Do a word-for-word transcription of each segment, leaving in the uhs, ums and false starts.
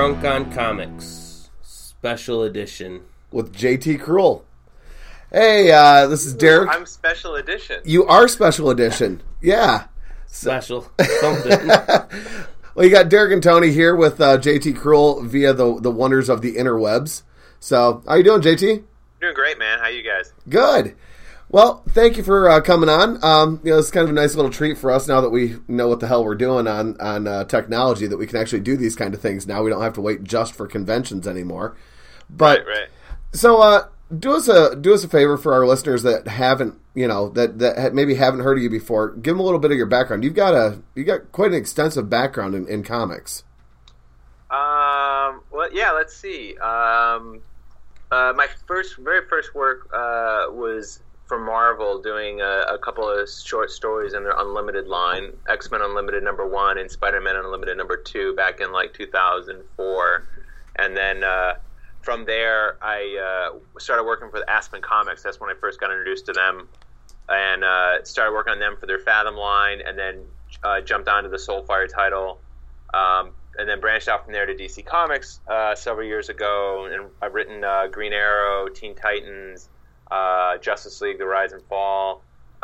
Drunk on Comics, Special Edition. With J T Krull. Hey, uh, this is Derek. I'm Special Edition. You are Special Edition. Yeah. Special. Something. Well, you got Derek and Tony here with uh, J T Krull via the the wonders of the interwebs. So, how you doing, J T? Doing great, man. How you guys? Good. Well, thank you for uh, coming on. Um, you know, it's kind of a nice little treat for us now that we know what the hell we're doing on on uh, technology, that we can actually do these kind of things now. We don't have to wait just for conventions anymore. But right, right. So, uh, do us a do us a favor for our listeners that haven't, you know, that that maybe haven't heard of you before. Give them a little bit of your background. You've got a you got quite an extensive background in, in comics. Um. Well, yeah. Let's see. Um. Uh, my first, very first work uh, was for Marvel, doing a, a couple of short stories in their Unlimited line, X-Men Unlimited number one and Spider-Man Unlimited number two, back in like two thousand four, and then uh, from there I uh, started working for the Aspen Comics. That's when I first got introduced to them, and uh, started working on them for their Fathom line, and then uh, jumped onto the Soulfire title. Um, and then branched out from there to D C Comics uh, several years ago, and I've written uh, Green Arrow, Teen Titans, uh, Justice League, The Rise and Fall,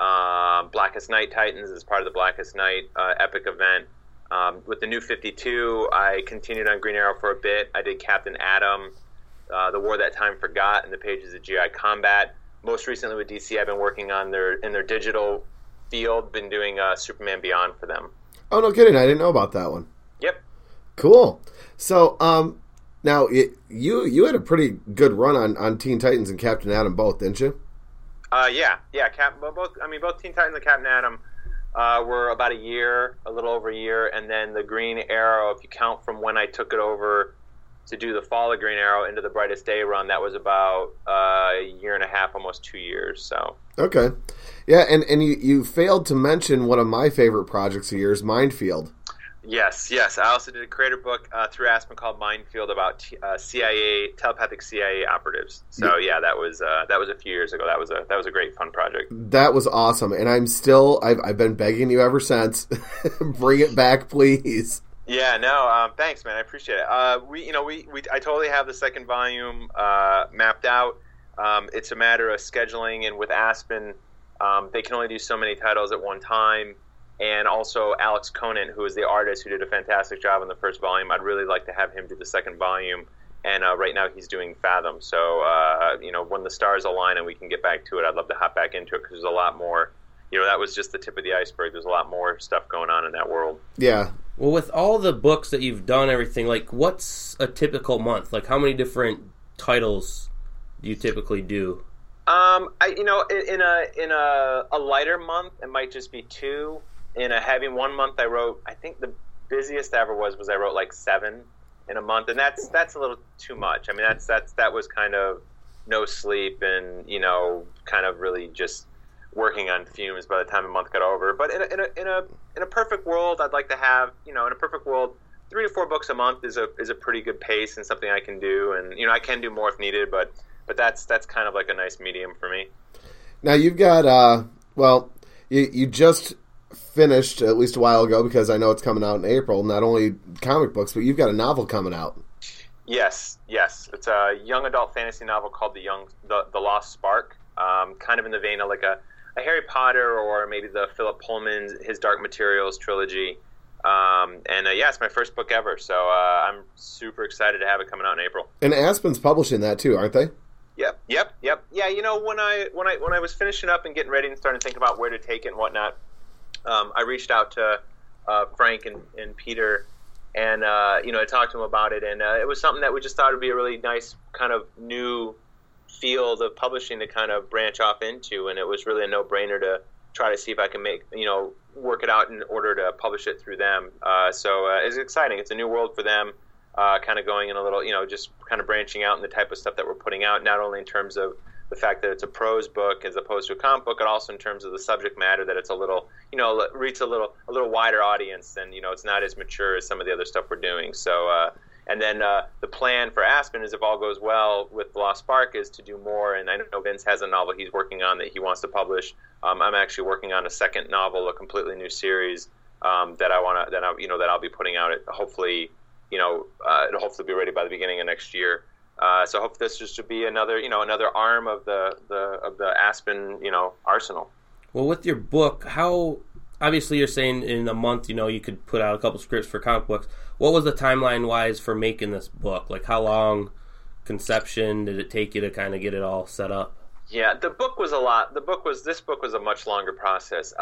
uh, Blackest Night Titans as part of the Blackest Night uh, epic event. Um, with the New fifty-two, I continued on Green Arrow for a bit. I did Captain Atom, uh, The War That Time Forgot, and the pages of G I Combat. Most recently with D C, I've been working on their in their digital field, been doing uh, Superman Beyond for them. Oh, no kidding. I didn't know about that one. Yep. Cool. So, um, now, it, you you had a pretty good run on, on Teen Titans and Captain Atom both, didn't you? Uh, yeah, yeah. Cap, both. I mean, both Teen Titans and Captain Atom uh, were about a year, a little over a year, and then the Green Arrow, if you count from when I took it over to do the Fall of Green Arrow into the Brightest Day run, that was about uh, a year and a half, almost two years. So. Okay. Yeah, and, and you, you failed to mention one of my favorite projects of yours, Mindfield. Yes, yes. I also did a creator book uh, through Aspen called Mindfield about t- uh, C I A telepathic C I A operatives. So yeah, that was uh, that was a few years ago. That was a that was a great fun project. That was awesome, and I'm still I've I've been begging you ever since. Bring it back, please. Yeah, no, um, thanks, man. I appreciate it. Uh, we you know we, we I totally have the second volume uh, mapped out. Um, it's a matter of scheduling, and with Aspen, um, they can only do so many titles at one time. And also Alex Conant, who is the artist who did a fantastic job in the first volume. I'd really like to have him do the second volume. And uh, right now he's doing Fathom. So, uh, you know, when the stars align and we can get back to it, I'd love to hop back into it because there's a lot more. You know, that was just the tip of the iceberg. There's a lot more stuff going on in that world. Yeah. Well, with all the books that you've done, everything, like, what's a typical month? Like, how many different titles do you typically do? Um, I, you know, in, in a in a, a lighter month, it might just be two. In a heavy one month, I wrote, I think the busiest ever was, was I wrote like seven in a month. And that's, that's a little too much. I mean, that's, that's, that was kind of no sleep and, you know, kind of really just working on fumes by the time a month got over. But in a, in a, in a, in a perfect world, I'd like to have, you know, in a perfect world, three to four books a month is a, is a pretty good pace and something I can do. And, you know, I can do more if needed, but, but that's, that's kind of like a nice medium for me. Now you've got, uh, well, you, you just finished at least a while ago, because I know it's coming out in April, not only comic books, but you've got a novel coming out. Yes, yes. It's a young adult fantasy novel called The Young, The, the Lost Spark, um, kind of in the vein of like a, a Harry Potter or maybe the Philip Pullman, his Dark Materials trilogy. Um, and uh, yeah, it's my first book ever, so uh, I'm super excited to have it coming out in April. And Aspen's publishing that too, aren't they? Yep, yep, yep. Yeah, you know, when I when I when I was finishing up and getting ready and starting to think about where to take it and whatnot, Um, I reached out to uh, Frank and, and Peter, and uh, you know, I talked to them about it, and uh, it was something that we just thought would be a really nice kind of new field of publishing to kind of branch off into, and it was really a no-brainer to try to see if I can make, you know, work it out in order to publish it through them. Uh, so uh, it's exciting. It's a new world for them, uh, kind of going in a little, you know, just kind of branching out in the type of stuff that we're putting out, not only in terms of the fact that it's a prose book as opposed to a comic book, and also in terms of the subject matter, that it's a little, you know, reaches a little a little wider audience, and, you know, it's not as mature as some of the other stuff we're doing. So, uh, and then uh, the plan for Aspen is, if all goes well with The Lost Spark, is to do more. And I know Vince has a novel he's working on that he wants to publish. Um, I'm actually working on a second novel, a completely new series um, that I want to, that I, you know, that I'll be putting out. At, hopefully, you know, uh, it'll hopefully be ready by the beginning of next year. Uh, so I hope this just to be another, you know, another arm of the, the of the Aspen, you know, arsenal. Well, with your book, how obviously you're saying in a month, you know, you could put out a couple scripts for comic books. What was the timeline wise for making this book? Like, how long conception did it take you to kind of get it all set up? Yeah, the book was a lot. The book was this book was a much longer process.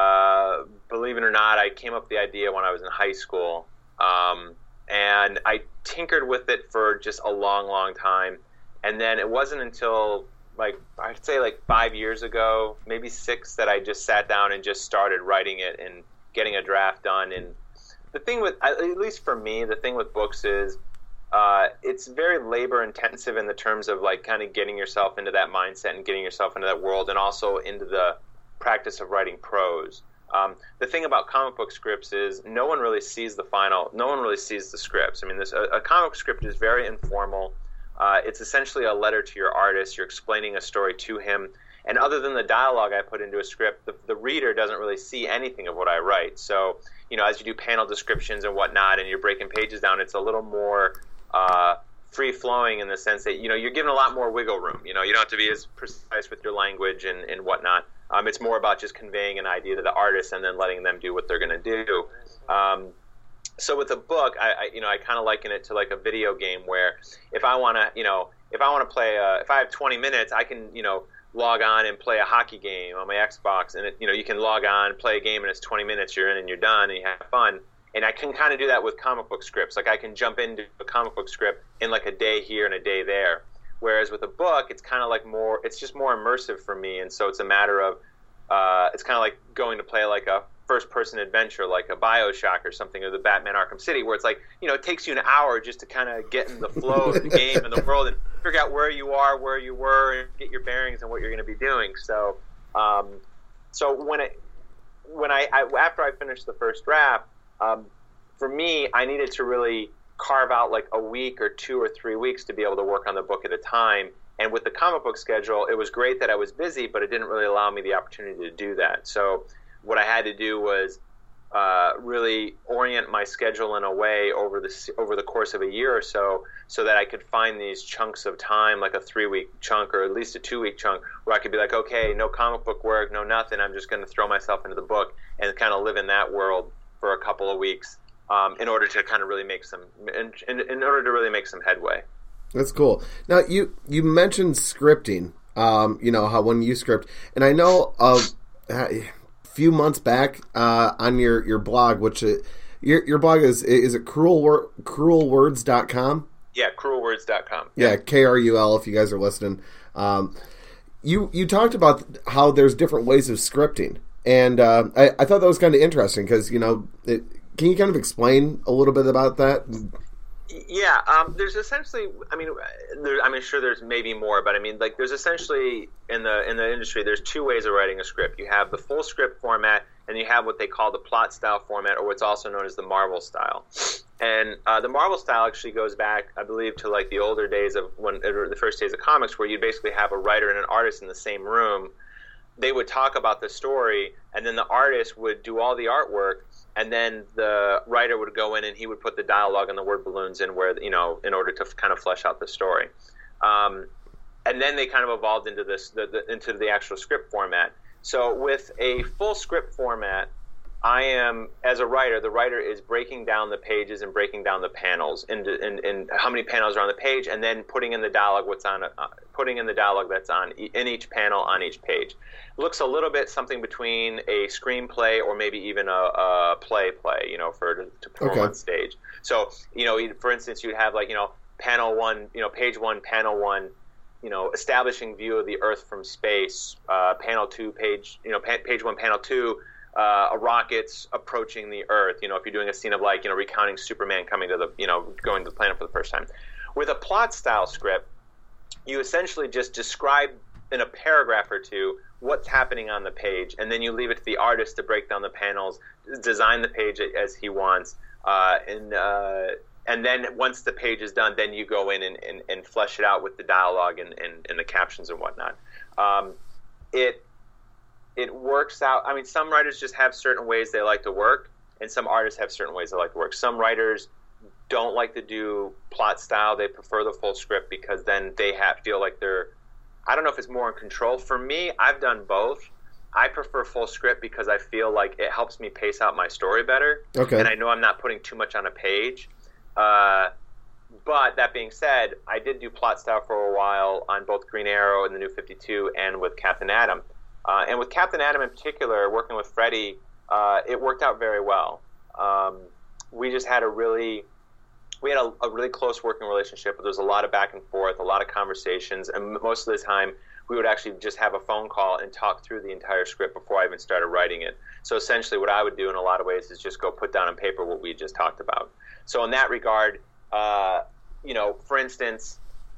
Uh, believe it or not, I came up with the idea when I was in high school. Um, And I tinkered with it for just a long, long time. And then it wasn't until, like, I'd say like five years ago, maybe six, that I just sat down and just started writing it and getting a draft done. And the thing with, at least for me, the thing with books is uh, it's very labor intensive in the terms of, like, kind of getting yourself into that mindset and getting yourself into that world, and also into the practice of writing prose. Um, the thing about comic book scripts is no one really sees the final, no one really sees the scripts. I mean, this, a, a comic script is very informal. Uh, it's essentially a letter to your artist. You're explaining a story to him. And other than the dialogue I put into a script, the, the reader doesn't really see anything of what I write. So, you know, as you do panel descriptions and whatnot, and you're breaking pages down, it's a little more uh, free-flowing in the sense that, you know, you're given a lot more wiggle room. You know, you don't have to be as precise with your language and, and whatnot. Um, it's more about just conveying an idea to the artist and then letting them do what they're going to do. Um, so with a book, I, I you know I kind of liken it to like a video game where if I want to you know if I want to play a, if I have twenty minutes, I can you know log on and play a hockey game on my Xbox, and it, you know you can log on, play a game, and it's twenty minutes, you're in and you're done and you have fun. And I can kind of do that with comic book scripts. Like I can jump into a comic book script in like a day here and a day there. Whereas with a book, it's kind of like more, it's just more immersive for me. And so it's a matter of, uh, it's kind of like going to play like a first-person adventure, like a BioShock or something, or the Batman Arkham City, where it's like, you know, it takes you an hour just to kind of get in the flow of the game and the world and figure out where you are, where you were, and get your bearings and what you're going to be doing. So, um, so when it, when I, I after I finished the first draft, um, for me, I needed to really carve out like a week or two or three weeks to be able to work on the book at a time. And with the comic book schedule, it was great that I was busy, but it didn't really allow me the opportunity to do that. So what I had to do was uh, really orient my schedule in a way over the over the course of a year or so, so that I could find these chunks of time, like a three-week chunk or at least a two-week chunk, where I could be like, okay, no comic book work, no nothing. I'm just going to throw myself into the book and kind of live in that world for a couple of weeks. Um, in order to kind of really make some, in, in, in order to really make some headway. That's cool. Now you you mentioned scripting. Um, you know how when you script, and I know of a few months back uh, on your, your blog, which it, your your blog is is it cruel wor- cruel words dot com? Yeah, cruel words dot com. Yeah, K R U L if you guys are listening. Um, you you talked about how there's different ways of scripting, and uh, I I thought that was kind of interesting because you know it. Can you kind of explain a little bit about that? Yeah, um, there's essentially, I mean, there, I'm sure there's maybe more, but I mean, like, there's essentially in the in the industry, there's two ways of writing a script. You have the full script format, and you have what they call the plot style format, or what's also known as the Marvel style. And uh, the Marvel style actually goes back, I believe, to like the older days of when or the first days of comics, where you basically have a writer and an artist in the same room. They would talk about the story, and then the artist would do all the artwork. And then the writer would go in and he would put the dialogue and the word balloons in where, you know, in order to kind of flesh out the story. Um, and then they kind of evolved into this, the, the, into the actual script format. So with a full script format, I am, as a writer, the writer is breaking down the pages and breaking down the panels into in, in how many panels are on the page, and then putting in the dialogue what's on, uh, putting in the dialogue that's on in each panel on each page. It looks a little bit something between a screenplay or maybe even a, a play play, you know, for to, to perform okay. on stage. So, you know, for instance, you'd have like, you know, panel one, you know, page one, panel one, you know, establishing view of the Earth from space. Uh, panel two, page, you know, pa- page one, panel two. Uh, a rocket's approaching the Earth, you know, if you're doing a scene of like, you know, recounting Superman coming to the, you know, going to the planet for the first time. With a plot style script, you essentially just describe in a paragraph or two what's happening on the page, and then you leave it to the artist to break down the panels, design the page as he wants, uh, and uh, and then once the page is done, then you go in and, and, and flesh it out with the dialogue and, and, and the captions and whatnot. Um, it It works out. I mean, some writers just have certain ways they like to work, and some artists have certain ways they like to work. Some writers don't like to do plot style. They prefer the full script because then they have feel like they're, I don't know if it's more in control. For me, I've done both. I prefer full script because I feel like it helps me pace out my story better. Okay. And I know I'm not putting too much on a page. Uh, but that being said, I did do plot style for a while on both Green Arrow and the New fifty-two and with Captain Atom. Uh, and with Captain Atom in particular, working with Freddie, uh, it worked out very well. Um, we just had a really... We had a, a really close working relationship. There was a lot of back and forth, a lot of conversations, and most of the time we would actually just have a phone call and talk through the entire script before I even started writing it. So essentially what I would do in a lot of ways is just go put down on paper what we just talked about. So in that regard, uh, you know, for instance,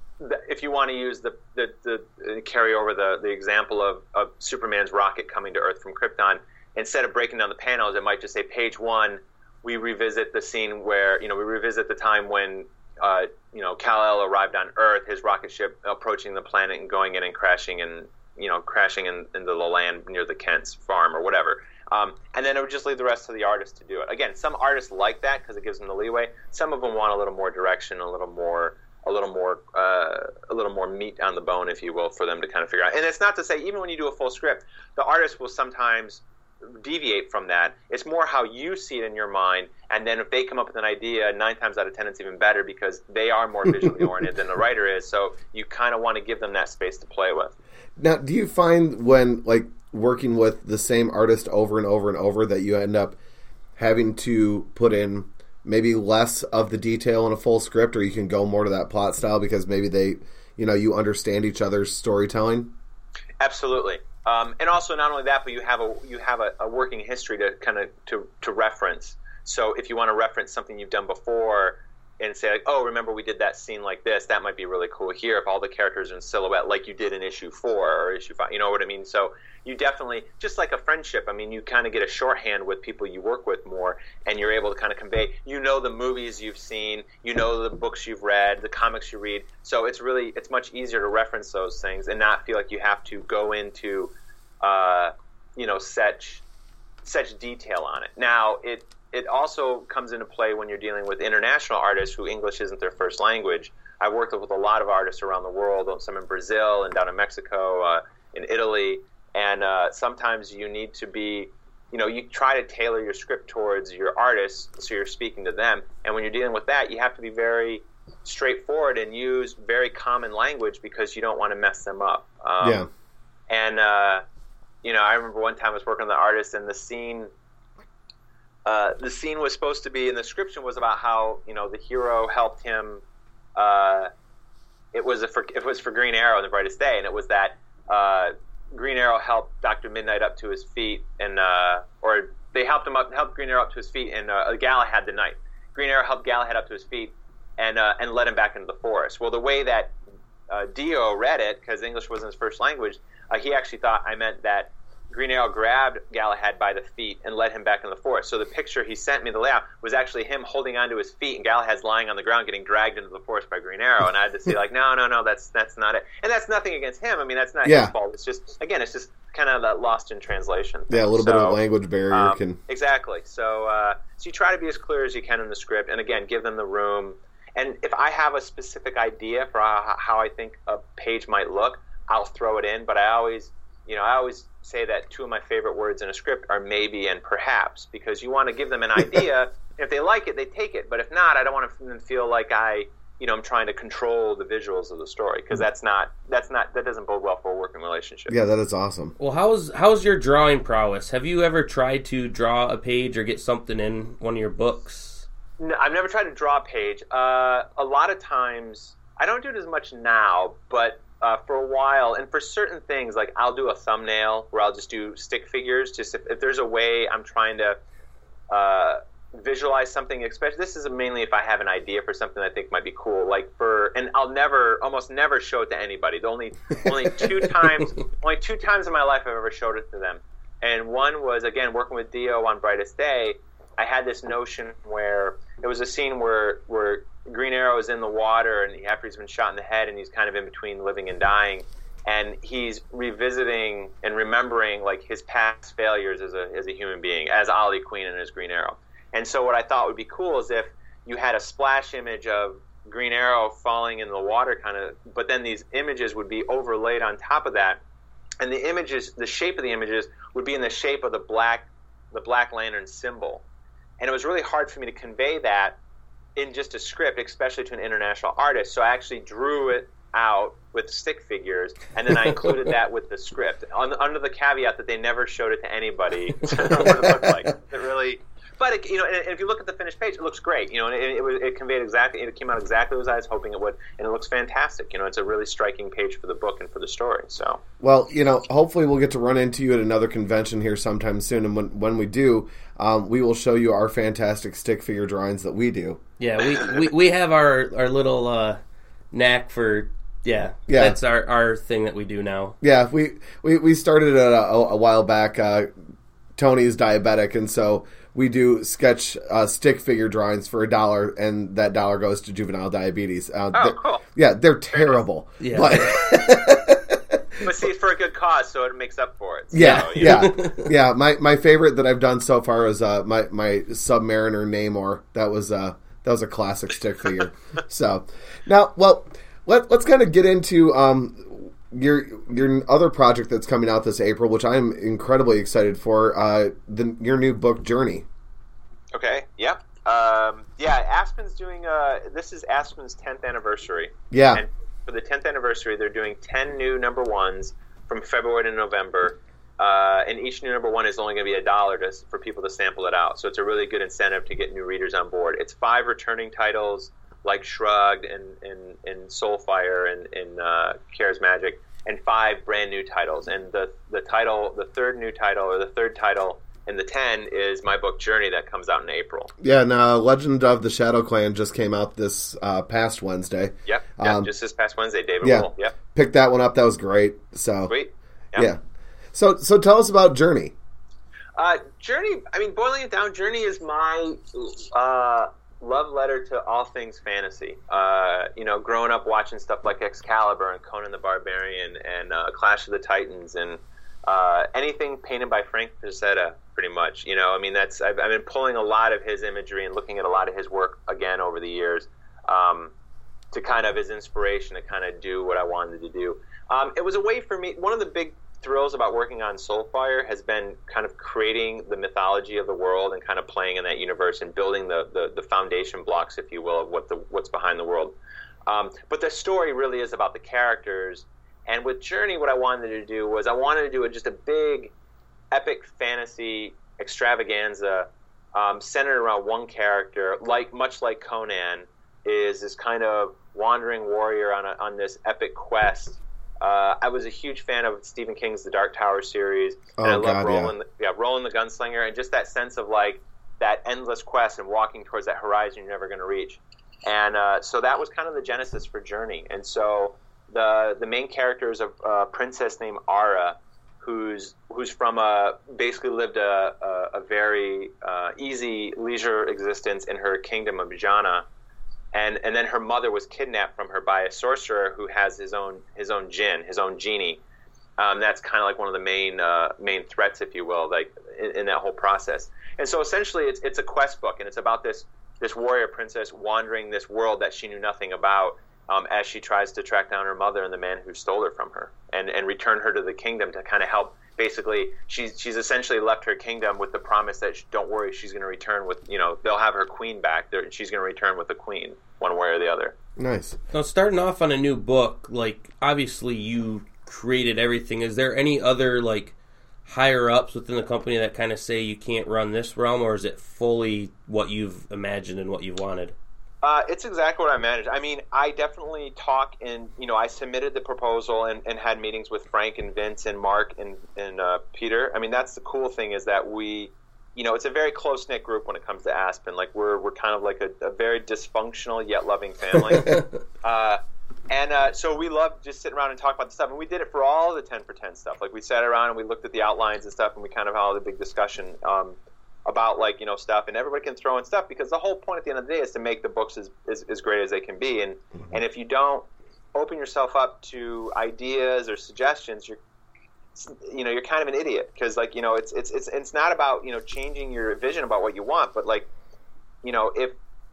if you want to use the, the, the uh, carry over the, the example of, of Superman's rocket coming to Earth from Krypton, instead of breaking down the panels, it might just say page one, we revisit the scene where, you know, we revisit the time when, uh, you know, Kal-El arrived on Earth, his rocket ship approaching the planet and going in and crashing and, you know, crashing in, into the land near the Kent's farm or whatever. Um, and then it would just leave the rest to the artist to do it. Again, some artists like that because it gives them the leeway. Some of them want a little more direction, a little more, a little more, uh, a little more meat on the bone, if you will, for them to kind of figure out. And it's not to say, even when you do a full script, the artist will sometimes deviate from that. It's more how you see it in your mind, and then if they come up with an idea, nine times out of ten it's even better because they are more visually oriented than the writer is, so you kind of want to give them that space to play with. Now, do you find when like working with the same artist over and over and over that you end up having to put in maybe less of the detail in a full script, or you can go more to that plot style because maybe they, you know, you understand each other's storytelling? Absolutely. Um, and also, not only that, but you have a you have a, a working history to kind of to, to reference. So if you want to reference something you've done before and say, like, oh, remember we did that scene like this, that might be really cool here if all the characters are in silhouette like you did in issue four or issue five. You know what I mean? So you definitely, just like a friendship, I mean, you kind of get a shorthand with people you work with more, and you're able to kind of convey, you know, the movies you've seen, you know, the books you've read, the comics you read. So it's really, it's much easier to reference those things and not feel like you have to go into, uh, you know, such, such detail on it. Now, it, it also comes into play when you're dealing with international artists who English isn't their first language. I've worked with a lot of artists around the world, some in Brazil and down in Mexico, uh, in Italy. And uh, sometimes you need to be, you know, you try to tailor your script towards your artists, so you're speaking to them. And when you're dealing with that, you have to be very straightforward and use very common language because you don't want to mess them up. Um, yeah. And, uh, you know, I remember one time I was working on the artist, and the scene, uh, the scene was supposed to be, in the description was about how, you know, the hero helped him. Uh, it was a for, it was for Green Arrow in The Brightest Day, and it was that. Uh, Green Arrow helped Doctor Midnight up to his feet, and uh, or they helped him up, helped Green Arrow up to his feet, and uh, Galahad the Knight. Green Arrow helped Galahad up to his feet, and uh, and led him back into the forest. Well, the way that uh, Dio read it, because English wasn't his first language, uh, he actually thought I meant that Green Arrow grabbed Galahad by the feet and led him back into the forest. So the picture he sent me, the layout, was actually him holding onto his feet, and Galahad's lying on the ground getting dragged into the forest by Green Arrow. And I had to say, like, no, no, no, that's that's not it. And that's nothing against him. I mean, that's not yeah. his fault. It's just, again, it's just kind of that lost in translation thing. Yeah, a little so, bit of a language barrier um, can... Exactly. So, uh, so you try to be as clear as you can in the script, and again, give them the room. And if I have a specific idea for how, how I think a page might look, I'll throw it in, but I always... You know, I always say that two of my favorite words in a script are maybe and perhaps, because you want to give them an idea. If they like it, they take it. But if not, I don't want them to feel like I, you know, I'm trying to control the visuals of the story, because that's not, that's not, that doesn't bode well for a working relationship. Yeah, that is awesome. Well, how's how's your drawing prowess? Have you ever tried to draw a page or get something in one of your books? No, I've never tried to draw a page. Uh, a lot of times, I don't do it as much now, but Uh, for a while, and for certain things, like I'll do a thumbnail where I'll just do stick figures. Just if, if there's a way I'm trying to uh, visualize something, especially this is mainly if I have an idea for something I think might be cool. Like for, and I'll never, almost never show it to anybody. The only, only two times, only two times in my life I've ever showed it to them. And one was again working with Dio on Brightest Day. I had this notion where it was a scene where where Green Arrow is in the water, and after he's been shot in the head, and he's kind of in between living and dying, and he's revisiting and remembering like his past failures as a as a human being, as Ollie Queen and as Green Arrow. And so what I thought would be cool is if you had a splash image of Green Arrow falling in the water kind of, but then these images would be overlaid on top of that, and the images, the shape of the images would be in the shape of the black, the Black Lantern symbol, and it was really hard for me to convey that in just a script, especially to an international artist. So I actually drew it out with stick figures, and then I included that with the script, on, under the caveat that they never showed it to anybody what it looked like. It really, but it, you know, and if you look at the finished page, it looks great. You know, and it, it, was, it conveyed exactly, it came out exactly as I was hoping it would, and it looks fantastic. You know, it's a really striking page for the book and for the story. So, well, you know, hopefully we'll get to run into you at another convention here sometime soon, and when when we do, um, we will show you our fantastic stick figure drawings that we do. Yeah, we we, we have our our little uh, knack for. Yeah, yeah, that's our, our thing that we do now. Yeah, we we, we started it a, a while back. Uh, Tony's diabetic, and so we do sketch uh, stick figure drawings for a dollar, and that dollar goes to juvenile diabetes. Uh, oh, cool. Yeah, they're terrible. Yeah. But, but see, it's for a good cause, so it makes up for it. So, yeah, you know. yeah, yeah. My my favorite that I've done so far is uh, my my Submariner Namor. That was uh, that was a classic stick figure. So now, well. Let, let's kind of get into um, your your other project that's coming out this April, which I'm incredibly excited for, uh, the, your new book, Journey. Okay, yeah. Um, yeah, Aspen's doing, uh, this is Aspen's tenth anniversary. Yeah. And for the tenth anniversary, they're doing ten new number ones from February to November, uh, and each new number one is only going to be a dollar to, for people to sample it out. So it's a really good incentive to get new readers on board. It's five returning titles, like Shrugged and, and, and Soulfire and, and uh, Kara's Magic, and five brand new titles. And the, the title, the third new title, or the third title in the ten is my book Journey that comes out in April. Yeah, and uh, Legend of the Shadow Clan just came out this uh, past Wednesday. Yep, yep um, just this past Wednesday, David yeah, Wool. Yep. Picked that one up. That was great. So Sweet. Yep. Yeah. So so tell us about Journey. Uh, Journey, I mean, boiling it down, Journey is my... Uh, love letter to all things fantasy. Uh, you know, growing up watching stuff like Excalibur and Conan the Barbarian and uh, Clash of the Titans and uh, anything painted by Frank Frazetta, pretty much. You know, I mean, that's I've, I've been pulling a lot of his imagery and looking at a lot of his work again over the years um, to kind of his inspiration to kind of do what I wanted to do. Um, it was a way for me. One of the big thrills about working on Soulfire has been kind of creating the mythology of the world and kind of playing in that universe and building the, the, the foundation blocks, if you will, of what the what's behind the world. Um, but the story really is about the characters. And with Journey, what I wanted to do was I wanted to do a, just a big, epic fantasy extravaganza um, centered around one character, like much like Conan, is this kind of wandering warrior on a, on this epic quest. Uh, I was a huge fan of Stephen King's The Dark Tower series, and oh, I love God, Roland, yeah. yeah, Roland the Gunslinger, and just that sense of like that endless quest and walking towards that horizon you're never going to reach. And uh, so that was kind of the genesis for Journey. And so the the main character is a, a princess named Ara, who's who's from a basically lived a a, a very uh, easy leisure existence in her kingdom of Jana. And and then her mother was kidnapped from her by a sorcerer who has his own his own djinn, his own genie. Um, that's kind of like one of the main uh, main threats, if you will, like in, in that whole process. And so essentially, it's it's a quest book, and it's about this this warrior princess wandering this world that she knew nothing about, um, as she tries to track down her mother and the man who stole her from her, and and return her to the kingdom to kind of help. Basically, she's she's essentially left her kingdom with the promise that she, don't worry, she's going to return with, you know, they'll have her queen back. They're, she's going to return with the queen, one way or the other. Nice. Now, starting off on a new book, like obviously you created everything. Is there any other like higher ups within the company that kind of say you can't run this realm, or is it fully what you've imagined and what you've wanted? Uh, it's exactly what I managed. I mean, I definitely talk and, you know, I submitted the proposal and, and had meetings with Frank and Vince and Mark and, and uh, Peter. I mean, that's the cool thing is that we, you know, it's a very close-knit group when it comes to Aspen. Like, we're we're kind of like a, a very dysfunctional yet loving family. uh, and uh, so we love just sitting around and talk about the stuff. And we did it for all the ten for ten stuff. Like, we sat around and we looked at the outlines and stuff, and we kind of had a big discussion um, about, like, you know, stuff. And everybody can throw in stuff because the whole point at the end of the day is to make the books as, as, as great as they can be. And, mm-hmm. and if you don't open yourself up to ideas or suggestions, you're you know, you're kind of an idiot because, like, you know, it's it's it's it's not about, you know, changing your vision about what you want, but, like, you know, if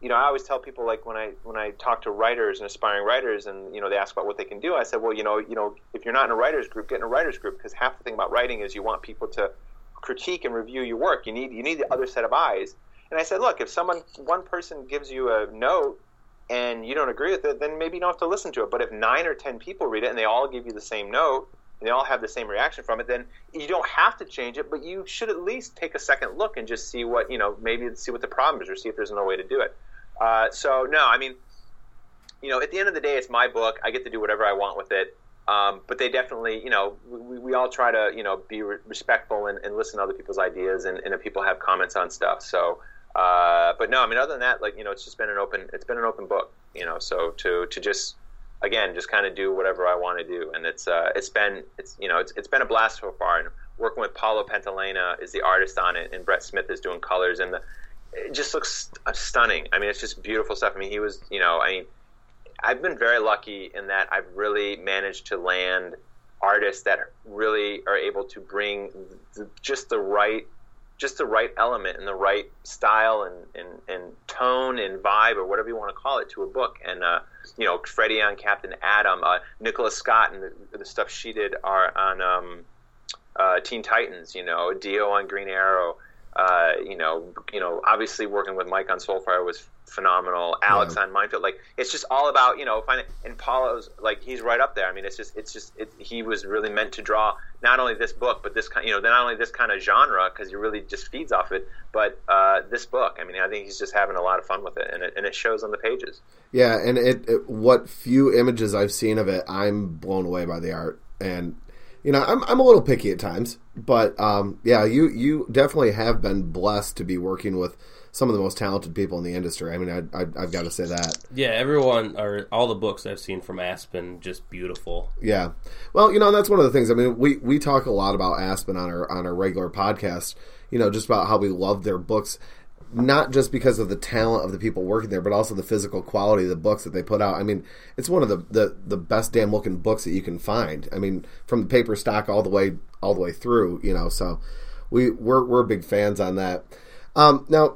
you know, I always tell people, like, when I when I talk to writers and aspiring writers, and you know, they ask about what they can do, I said, well, you know, you know, if you're not in a writers group, get in a writers group, because half the thing about writing is you want people to critique and review your work. You need you need the other set of eyes. And I said, look, if someone one person gives you a note and you don't agree with it, then maybe you don't have to listen to it. But if nine or ten people read it and they all give you the same note and they all have the same reaction from it, then you don't have to change it, but you should at least take a second look and just see what, you know, maybe see what the problem is, or see if there's another way to do it. Uh, so, no, I mean, you know, at the end of the day, it's my book. I get to do whatever I want with it. Um, but they definitely, you know, we, we all try to, you know, be re- respectful and, and listen to other people's ideas, and, and if people have comments on stuff. So, uh, but no, I mean, other than that, like, you know, it's just been an open, it's been an open book, you know, so to, to just, again, just kind of do whatever I want to do. And it's, uh, it's been, it's, you know, it's, it's been a blast so far. And working with Paulo Pentelena is the artist on it, and Brett Smith is doing colors, and the, it just looks stunning. I mean, it's just beautiful stuff. I mean, he was, you know, I mean, I've been very lucky in that I've really managed to land artists that really are able to bring the, just the right, just the right element and the right style and, and, and tone and vibe, or whatever you want to call it, to a book. And, uh, you know, Freddie on Captain Atom, uh, Nicola Scott and the, the stuff she did are on um, uh, Teen Titans, you know, Dio on Green Arrow. Uh, you know, you know, obviously working with Mike on Soulfire was phenomenal. Alex yeah. on Minefield, like, it's just all about, you know, finding. And Paulo's, like, he's right up there. I mean, it's just, it's just, it, he was really meant to draw not only this book, but this kind, you know, not only this kind of genre, because he really just feeds off it, but uh, this book. I mean, I think he's just having a lot of fun with it, and it, and it shows on the pages. Yeah, and it, it what few images I've seen of it, I'm blown away by the art. And you know, I'm I'm a little picky at times, but um, yeah, you you definitely have been blessed to be working with some of the most talented people in the industry. I mean, I, I, I've got to say that. Yeah, everyone, or all the books I've seen from Aspen, just beautiful. Yeah, well, you know, that's one of the things. I mean, we, we talk a lot about Aspen on our on our regular podcast. You know, just about how we love their books. Not just because of the talent of the people working there, but also the physical quality of the books that they put out. I mean, it's one of the, the, the best damn looking books that you can find. I mean, from the paper stock all the way all the way through, you know. So we we're we're big fans on that. Um, now,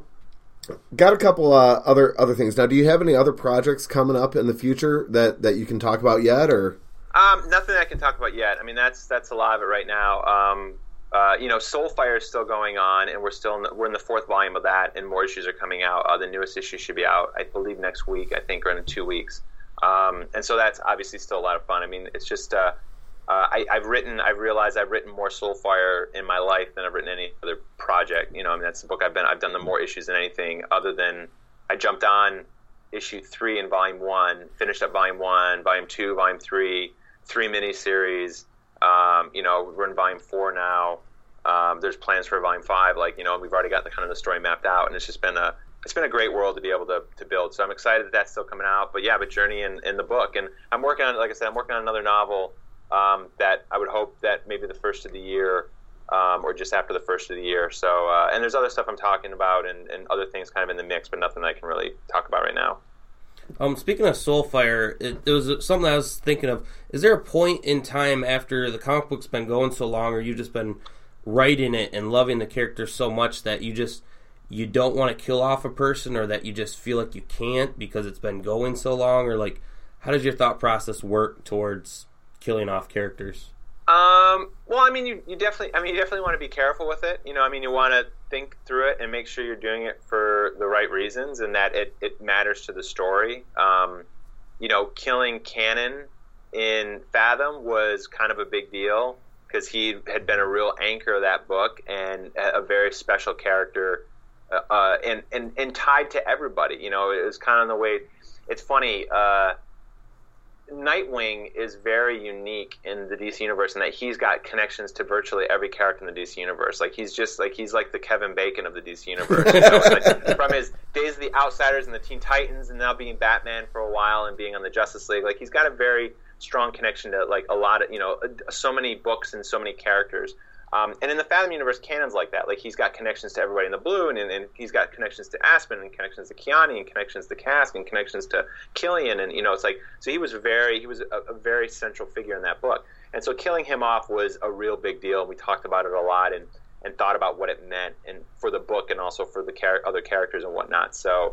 got a couple uh, other other things. Now, do you have any other projects coming up in the future that, that you can talk about yet, or? Um, nothing I can talk about yet. I mean, that's that's a lot of it right now. Um, Uh, you know, Soulfire is still going on, and we're still in the, we're in the fourth volume of that, and more issues are coming out. Uh, the newest issue should be out, I believe, next week, I think, or in two weeks. Um, and so that's obviously still a lot of fun. I mean, it's just uh, uh, I, I've written, I've realized I've written more Soulfire in my life than I've written any other project. You know, I mean, that's the book I've been, I've done the more issues than anything, other than I jumped on issue three in volume one, finished up volume one, volume two, volume three, three miniseries. Um, you know, we're in volume four now. Um, there's plans for volume five. Like, you know, we've already got the kind of the story mapped out, and it's just been a it's been a great world to be able to, to build. So I'm excited that that's still coming out. But yeah, but Journey in, in the book, and I'm working on, like I said, I'm working on another novel um, that I would hope that maybe the first of the year, um, or just after the first of the year. So uh, and there's other stuff I'm talking about, and, and other things kind of in the mix, but nothing I can really talk about right now. Um, speaking of Soulfire, it, it was something I was thinking of. Is there a point in time after the comic book's been going so long, or you've just been writing it and loving the characters so much that you just you don't want to kill off a person, or that you just feel like you can't because it's been going so long, or like, how does your thought process work towards killing off characters? Um, well, I mean, you, you definitely, I mean, you definitely want to be careful with it. You know, I mean, you want to think through it and make sure you're doing it for the right reasons, and that it, it matters to the story. Um, you know, killing Cannon in Fathom was kind of a big deal, because he had been a real anchor of that book, and a very special character, uh, uh and, and, and tied to everybody. You know, it was kind of the way, it's funny, uh, Nightwing is very unique in the D C universe in that he's got connections to virtually every character in the D C universe. Like, he's just like, he's like the Kevin Bacon of the D C universe. You know? Like, from his days of the Outsiders and the Teen Titans, and now being Batman for a while and being on the Justice League. Like, he's got a very strong connection to, like, a lot of, you know, so many books and so many characters. Um, and in the Fathom universe, Canon's like that. Like, he's got connections to everybody in the Blue, and, and he's got connections to Aspen, and connections to Kiani, and connections to Cask, and connections to Killian, and, you know, it's like, so he was very, he was a, a very central figure in that book. And so killing him off was a real big deal. We talked about it a lot, and, and thought about what it meant, and for the book, and also for the char- other characters and whatnot. So,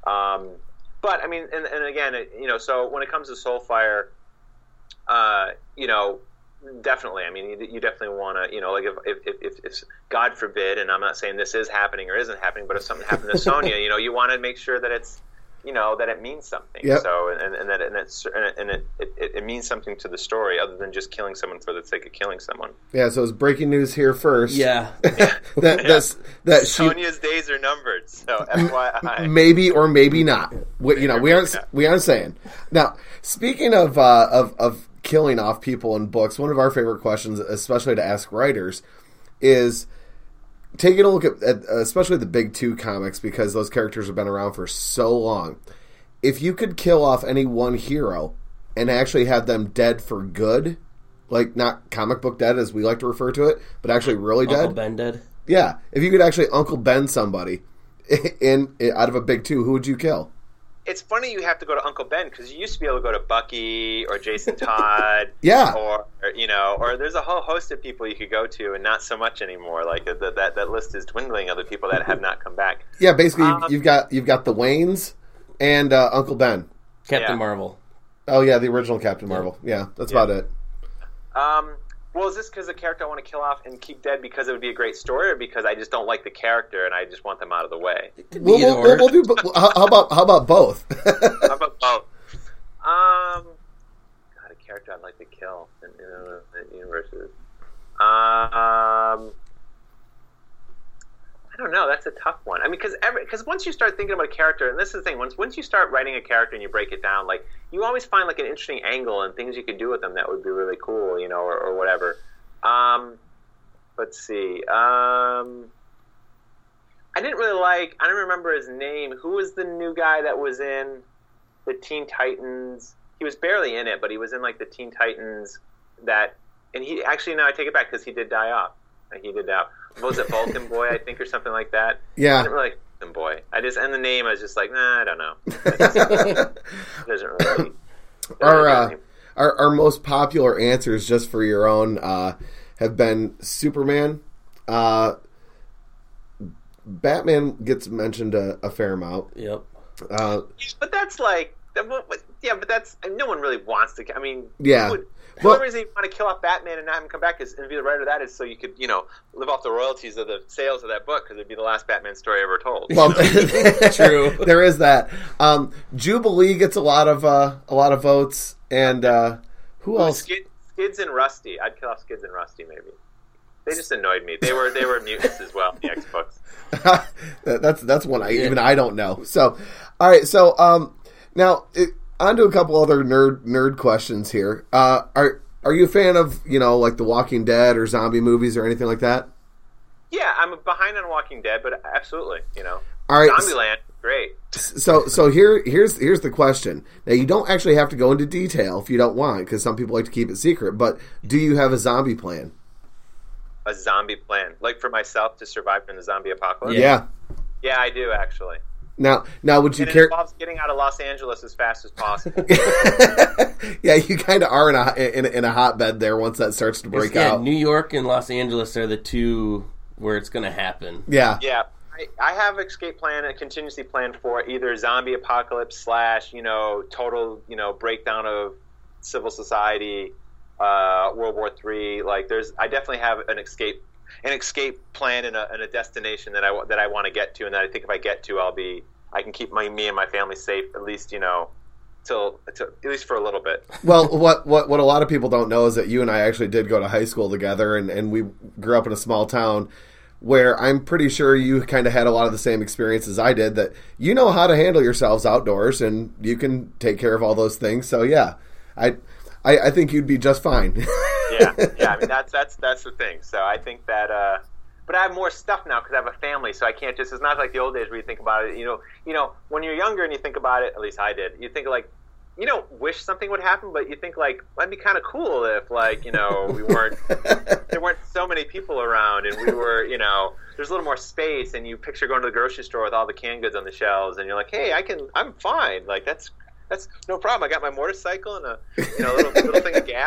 Um, but I mean, and, and again, it, you know, so when it comes to Soulfire, uh, you know, definitely. I mean, you, you definitely want to, you know, like if, if, if, if, God forbid, and I'm not saying this is happening or isn't happening, but if something happened to Sonya, you know, you want to make sure that it's, you know, that it means something. Yep. So, and, and that and, it's, and it, it, it means something to the story other than just killing someone for the sake of killing someone. Yeah, so it's breaking news here first. Yeah. that that's, that she, Sonya's days are numbered, so F Y I. maybe or maybe not. We, you know, we aren't we aren't saying. Now, speaking of uh, of of killing off people in books, one of our favorite questions, especially to ask writers, is taking a look at, at especially the big two comics, because those characters have been around for so long. If you could kill off any one hero and actually have them dead for good, like not comic book dead as we like to refer to it, but actually really dead. Uncle Ben dead. Yeah, if you could actually Uncle Ben somebody in, in out of a big two, who would you kill? It's funny you have to go to Uncle Ben, because you used to be able to go to Bucky or Jason Todd. Yeah. Or, or, you know, or there's a whole host of people you could go to, and not so much anymore. Like, the, the, that, that list is dwindling of the people that have not come back. Yeah, basically, Um, you've got you've got the Waynes and uh, Uncle Ben. Captain Yeah. Marvel. Oh, yeah, the original Captain Marvel. Yeah, that's Yeah. about it. Um, well, is this because the character I want to kill off and keep dead because it would be a great story, or because I just don't like the character and I just want them out of the way? We'll, Either we'll, or. we'll, we'll do. bo- How, how about how about both? How about both? Um, God, a character I'd like to kill in, in, in universes. Um, I don't know. That's a tough one. I mean, because because once you start thinking about a character, and this is the thing, once once you start writing a character and you break it down, like, you always find like an interesting angle and things you could do with them that would be really cool, you know, or, or whatever. Um, let's see. Um, I didn't really like. I don't remember his name. Who was the new guy that was in the Teen Titans? He was barely in it, but he was in like the Teen Titans. That, and he actually, no, I take it back, because he did die off. He did die off. What was it, Vulcan Boy, I think, or something like that? Yeah. I didn't really like Vulcan Boy. I just, and the name, I was just like, nah, I don't know. It doesn't, doesn't really. Our, uh, our our most popular answers, just for your own, uh, have been Superman. Uh, Batman gets mentioned a, a fair amount. Yep. Uh, But that's like, yeah, but that's, no one really wants to. I mean, Yeah. Would, the Well- only reason you want to kill off Batman and not have him come back is, and be the writer of that, is so you could, you know, live off the royalties of the sales of that book, because it'd be the last Batman story ever told. well, True. There is that. Um, Jubilee gets a lot of uh, a lot of votes, and uh, who Well, else? Skid, Skids and Rusty. I'd kill off Skids and Rusty, maybe. They just annoyed me. They were they were mutants as well in the X books. That- that's that's one I even I don't know. So, all right. So, um, now it, on to a couple other nerd nerd questions here. Uh, are are you a fan of, you know, like The Walking Dead or zombie movies or anything like that? Yeah, I'm behind on Walking Dead, but absolutely, you know, All right. Zombieland, great. So so here here's here's the question. Now, you don't actually have to go into detail if you don't want, because some people like to keep it secret. But do you have a zombie plan? A zombie plan, like for myself to survive in the zombie apocalypse. Yeah. Yeah, I do actually. Now now would you And it care? involves getting out of Los Angeles as fast as possible. Yeah, you kind of are in a, in a in a hotbed there once that starts to break yeah, out. New York and Los Angeles are the two where it's going to happen. Yeah. Yeah, I, I have escape plan and contingency plan for either zombie apocalypse slash, you know, total, you know, breakdown of civil society, uh, World War Three. Like, there's, I definitely have an escape, an escape plan and a, and a destination that I wa- that I want to get to, and that I think if I get to, I'll be, I can keep my me and my family safe at least, you know, till, till at least for a little bit. Well, what, what what a lot of people don't know is that you and I actually did go to high school together, and, and we grew up in a small town where I'm pretty sure you kind of had a lot of the same experiences I did, that you know how to handle yourselves outdoors, and you can take care of all those things. So, yeah, I I, I think you'd be just fine. yeah, yeah. I mean, that's that's that's the thing. So I think that, uh, but I have more stuff now because I have a family, so I can't just. It's not like the old days where you think about it. You know, you know, when you're younger and you think about it. At least I did. You think like, you don't wish something would happen, but you think like, that'd be kind of cool if, like, you know, we weren't there weren't so many people around, and we were, you know, there's a little more space, and you picture going to the grocery store with all the canned goods on the shelves, and you're like, hey, I can, I'm fine. Like, that's. That's no problem. I got my motorcycle and a, you know, little, little thing of gas and a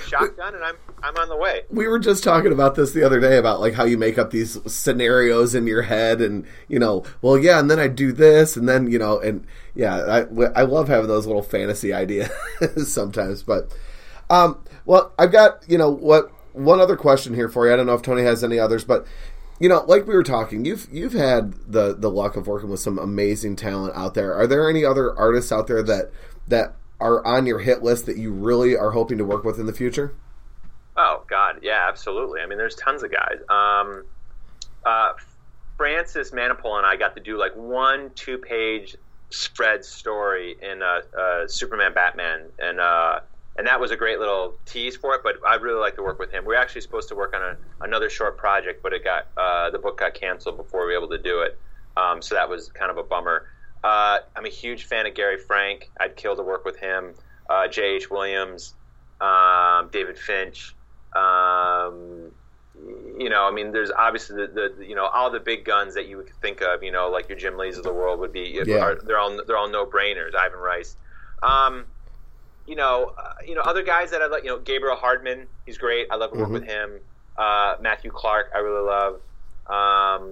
shotgun, and I'm I'm on the way. We were just talking about this the other day about like how you make up these scenarios in your head, and you know, well, yeah, and then I do this, and then you know, and yeah, I I love having those little fantasy ideas sometimes. But um, well, I've got you know what one other question here for you. I don't know if Tony has any others, but. You know, like we were talking, you've you've had the, the luck of working with some amazing talent out there. Are there any other artists out there that that are on your hit list that you really are hoping to work with in the future? Oh God, yeah, absolutely. I mean, there's tons of guys. Um, uh, Francis Manipul and I got to do like one two page spread story in uh, uh, Superman Batman, and uh, and that was a great little tease for it. But I'd really like to work with him. We were actually supposed to work on a, another short project, but it got uh, the book got canceled before we were able to do it. Um, so that was kind of a bummer. Uh, I'm a huge fan of Gary Frank. I'd kill to work with him. Uh, J H. Williams, um, David Finch. Um, you know, I mean, there's obviously the, the you know all the big guns that you would think of. You know, like your Jim Lees of the world would be. Yeah. Are, they're all they're all no brainers. Ivan Rice. Um, You know, uh, you know, other guys that I like. You know, Gabriel Hardman, he's great. I love to work mm-hmm. with him. Uh, Matthew Clark, I really love. Um,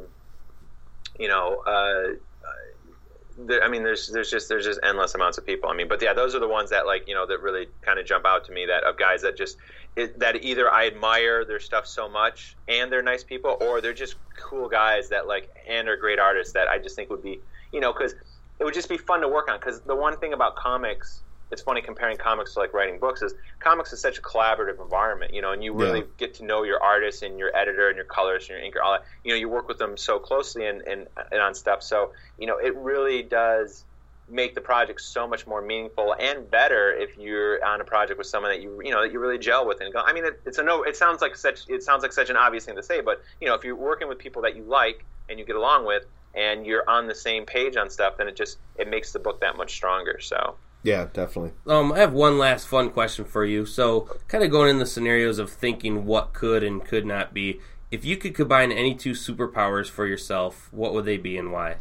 you know, uh, there, I mean, there's there's just there's just endless amounts of people. I mean, but yeah, those are the ones that like you know that really kind of jump out to me. That of guys that just it, that either I admire their stuff so much and they're nice people, or they're just cool guys that like and are great artists that I just think would be you know because it would just be fun to work on. Because the one thing about comics. It's funny comparing comics to like writing books is comics is such a collaborative environment, you know, and you really yeah. get to know your artist and your editor and your colorist and your inker, all that, you know, you work with them so closely and, and, and on stuff. So, you know, it really does make the project so much more meaningful and better if you're on a project with someone that you, you know, that you really gel with and go, I mean, it, it's a no, it sounds like such, it sounds like such an obvious thing to say, but you know, if you're working with people that you like and you get along with and you're on the same page on stuff, then it just, it makes the book that much stronger. So. Yeah, definitely. Um, I have one last fun question for you. So, kind of going in the scenarios of thinking what could and could not be. If you could combine any two superpowers for yourself, what would they be and why?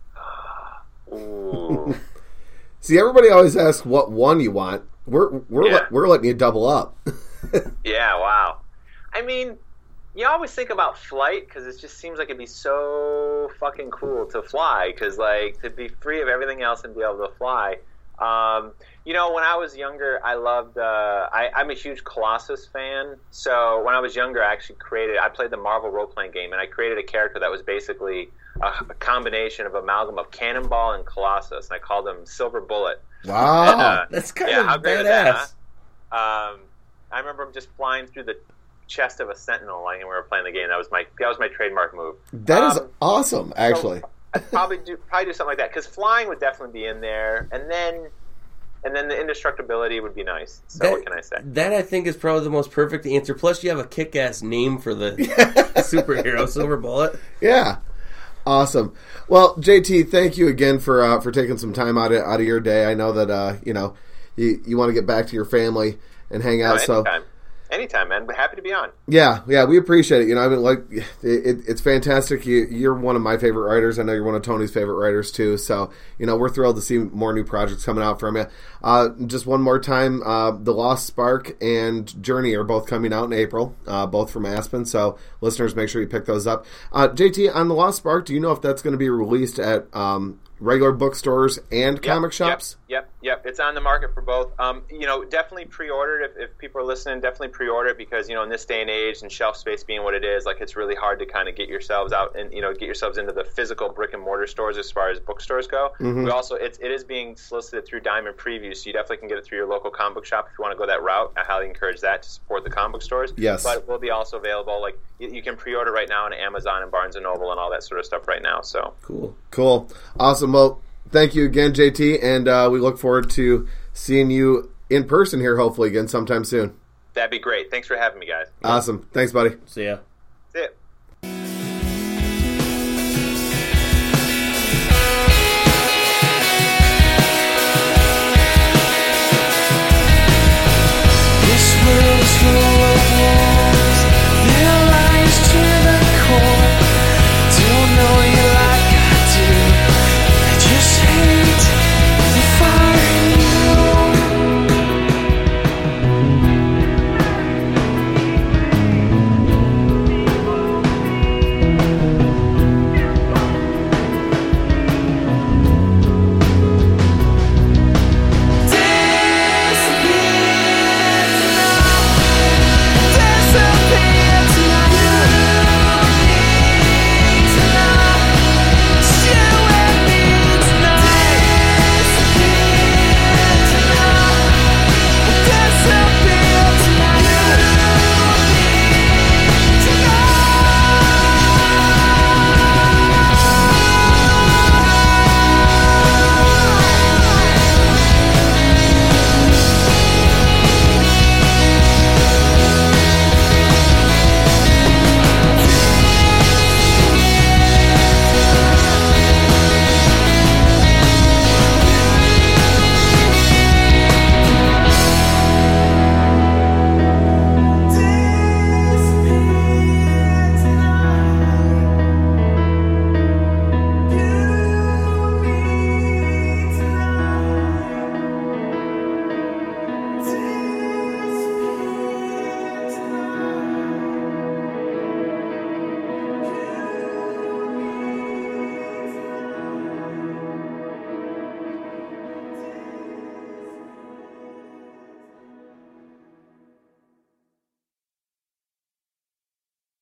Ooh. See, everybody always asks what one you want. We're we're yeah. le- we're letting you double up. Yeah, wow. I mean, you always think about flight because it just seems like it'd be so fucking cool to fly. Because like to be free of everything else and be able to fly. Um, you know, when I was younger, I loved, uh, I, I'm a huge Colossus fan. So when I was younger, I actually created, I played the Marvel role-playing game, and I created a character that was basically a, a combination of amalgam of Cannonball and Colossus, and I called him Silver Bullet. Wow. And, uh, that's kind yeah, of how great badass. is that, huh? Um, I remember him just flying through the chest of a Sentinel like when we were playing the game. That was my, that was my trademark move. That um, is awesome, actually. So, I'd probably do probably do something like that because flying would definitely be in there, and then and then the indestructibility would be nice. So that, what can I say? That I think is probably the most perfect answer. Plus, you have a kick-ass name for the superhero, Silver Bullet. Yeah, awesome. Well, J T, thank you again for uh, for taking some time out of out of your day. I know that uh, you know you you want to get back to your family and hang out. No, anytime. So. Anytime, man. But happy to be on. Yeah, yeah, we appreciate it. You know, I mean, like, it, it, it's fantastic. You, you're one of my favorite writers. I know you're one of Tony's favorite writers too. So, you know, we're thrilled to see more new projects coming out from you. Uh, just one more time, uh, The Lost Spark and Journey are both coming out in April, uh, both from Aspen. So, listeners, make sure you pick those up. Uh, J T, on The Lost Spark, do you know if that's going to be released at um, regular bookstores and yep, comic shops? Yep, yep, yep. It's on the market for both. Um, you know, definitely pre-order it. If, if people are listening, definitely pre-order it because, you know, in this day and age and shelf space being what it is, like it's really hard to kind of get yourselves out and, you know, get yourselves into the physical brick and mortar stores as far as bookstores go. Mm-hmm. We also, it's, it is being solicited through Diamond Preview, so you definitely can get it through your local comic book shop if you want to go that route. I highly encourage that to support the comic book stores. Yes. But it will be also available, like, you, you can pre-order right now on Amazon and Barnes and Noble and all that sort of stuff right now. So cool. Cool. Awesome. Well, thank you again, J T, and uh, we look forward to seeing you in person here, hopefully, again sometime soon. That'd be great. Thanks for having me, guys. Awesome. Thanks, buddy. See ya. See ya. This world